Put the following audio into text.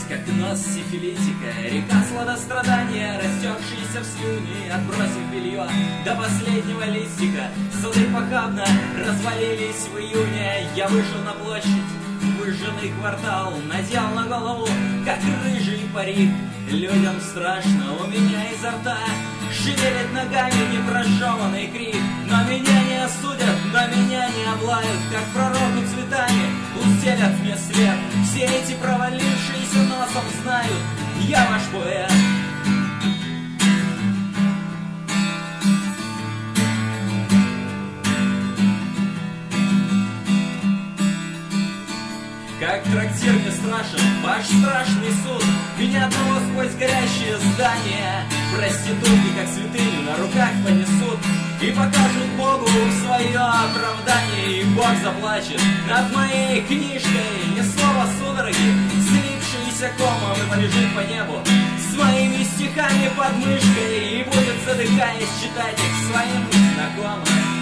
как нос сифилитика, река сладострадания, растекшаяся в слюни, отбросив белье до последнего листика. Сады похабно развалились в июне. Я вышел на площадь, выжженный квартал, надел на голову, как рыжий парик. Людям страшно, у меня изо рта шевелит ногами непрожеванный крик. Но меня не осудят, но меня не облают, как пророку цветами устелят мне след. Все эти провалившиеся носом знают, я ваш поэт. Как трактир не страшен ваш страшный суд, меня одного сквозь горящее здание проститутки, как святыню, на руках понесут и покажут Богу свое оправдание. И Бог заплачет над моей книжкой, ни слова судороги, слипшиеся комом, и побежит по небу с моими стихами под мышкой и будет, задыхаясь, читать их своим знакомым.